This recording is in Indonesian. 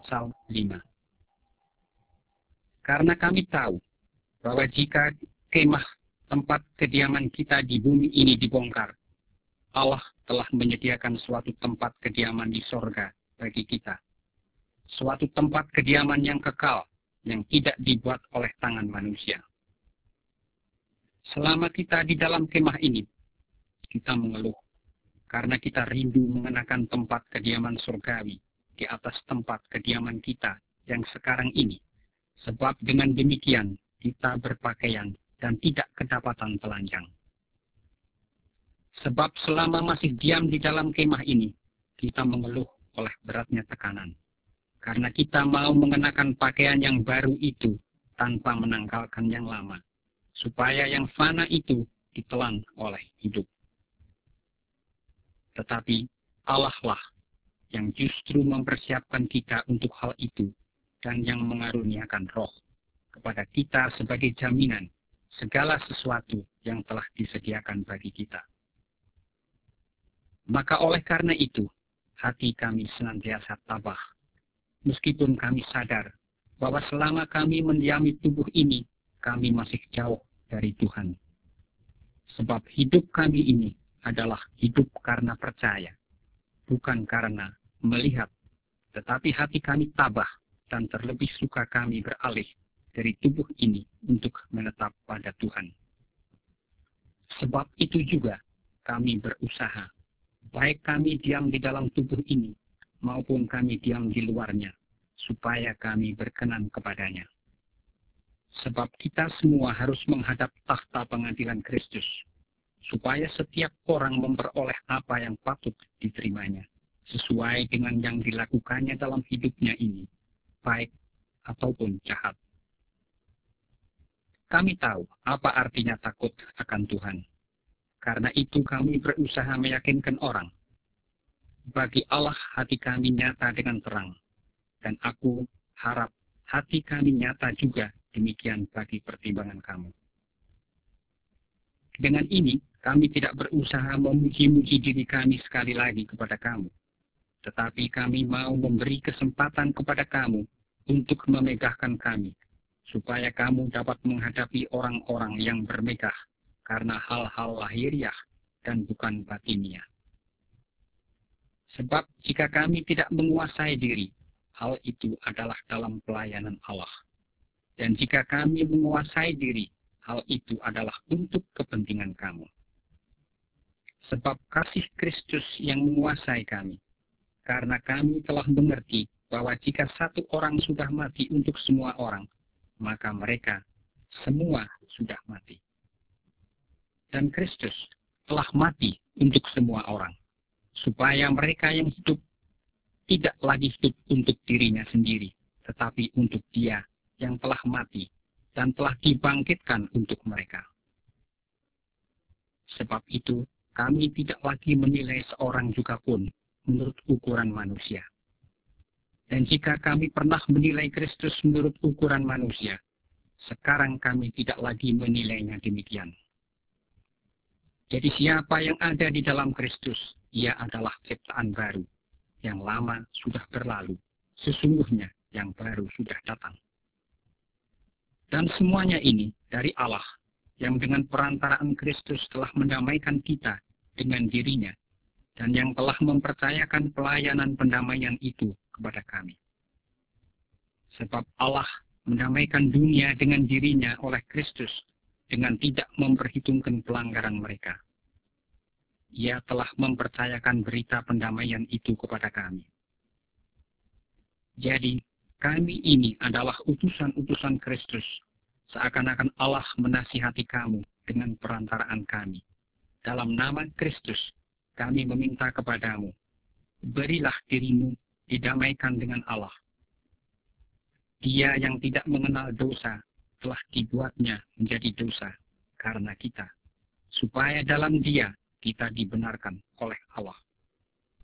pasal 5. Karena kami tahu bahwa jika kemah tempat kediaman kita di bumi ini dibongkar, Allah telah menyediakan suatu tempat kediaman di sorga bagi kita. Suatu tempat kediaman yang kekal, yang tidak dibuat oleh tangan manusia. Selama kita di dalam kemah ini, kita mengeluh, karena kita rindu mengenakan tempat kediaman surgawi di atas tempat kediaman kita yang sekarang ini. Sebab dengan demikian, kita berpakaian dan tidak kedapatan telanjang. Sebab selama masih diam di dalam kemah ini, kita mengeluh oleh beratnya tekanan. Karena kita mau mengenakan pakaian yang baru itu tanpa menanggalkan yang lama, supaya yang fana itu ditelan oleh hidup. Tetapi Allah lah yang justru mempersiapkan kita untuk hal itu dan yang mengaruniakan roh kepada kita sebagai jaminan segala sesuatu yang telah disediakan bagi kita. Maka oleh karena itu, hati kami senantiasa tabah, meskipun kami sadar bahwa selama kami mendiami tubuh ini, kami masih jauh dari Tuhan. Sebab hidup kami ini adalah hidup karena percaya, bukan karena melihat, tetapi hati kami tabah dan terlebih suka kami beralih dari tubuh ini untuk menetap pada Tuhan. Sebab itu juga kami berusaha, baik kami diam di dalam tubuh ini, maupun kami diam di luarnya, supaya kami berkenan kepadanya. Sebab kita semua harus menghadap takhta pengadilan Kristus, supaya setiap orang memperoleh apa yang patut diterimanya, sesuai dengan yang dilakukannya dalam hidupnya ini, baik ataupun jahat. Kami tahu apa artinya takut akan Tuhan. Karena itu kami berusaha meyakinkan orang. Bagi Allah hati kami nyata dengan terang. Dan aku harap hati kami nyata juga demikian bagi pertimbangan kamu. Dengan ini, kami tidak berusaha memuji-muji diri kami sekali lagi kepada kamu. Tetapi kami mau memberi kesempatan kepada kamu untuk memegahkan kami, supaya kamu dapat menghadapi orang-orang yang bermegah karena hal-hal lahiriah dan bukan batiniah. Sebab jika kami tidak menguasai diri, hal itu adalah dalam pelayanan Allah. Dan jika kami menguasai diri, hal itu adalah untuk kepentingan kamu. Sebab kasih Kristus yang menguasai kami, karena kami telah mengerti bahwa jika satu orang sudah mati untuk semua orang, maka mereka semua sudah mati. Dan Kristus telah mati untuk semua orang, supaya mereka yang hidup tidak lagi hidup untuk dirinya sendiri, tetapi untuk Dia yang telah mati dan telah dibangkitkan untuk mereka. Sebab itu, kami tidak lagi menilai seorang juga pun menurut ukuran manusia. Dan jika kami pernah menilai Kristus menurut ukuran manusia, sekarang kami tidak lagi menilainya demikian. Jadi siapa yang ada di dalam Kristus, ia adalah ciptaan baru. Yang lama sudah berlalu, sesungguhnya yang baru sudah datang. Dan semuanya ini dari Allah, yang dengan perantaraan Kristus telah mendamaikan kita dengan dirinya, dan yang telah mempercayakan pelayanan pendamaian itu kepada kami. Sebab Allah mendamaikan dunia dengan dirinya oleh Kristus, dengan tidak memperhitungkan pelanggaran mereka. Ia telah mempercayakan berita pendamaian itu kepada kami. Jadi, kami ini adalah utusan-utusan Kristus, seakan-akan Allah menasihati kamu dengan perantaraan kami. Dalam nama Kristus, kami meminta kepadamu, berilah dirimu didamaikan dengan Allah. Dia yang tidak mengenal dosa telah dibuatnya menjadi dosa karena kita, supaya dalam Dia kita dibenarkan oleh Allah.